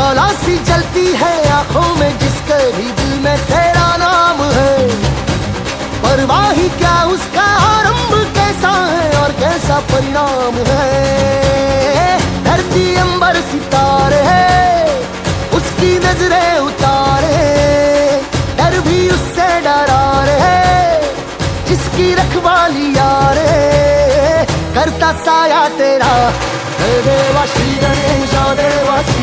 शौला सी जलती है आंखों में जिसके भी दिल में तेरा नाम है। परवाह ही क्या उसका आरंभ कैसा है और कैसा परिणाम है। धरती अंबर सितारे उसकी नजरें उतारे, डर भी उससे डरा रे जिसकी रखवाली यारे। करता साया तेरा देवा श्री गणेश देवा।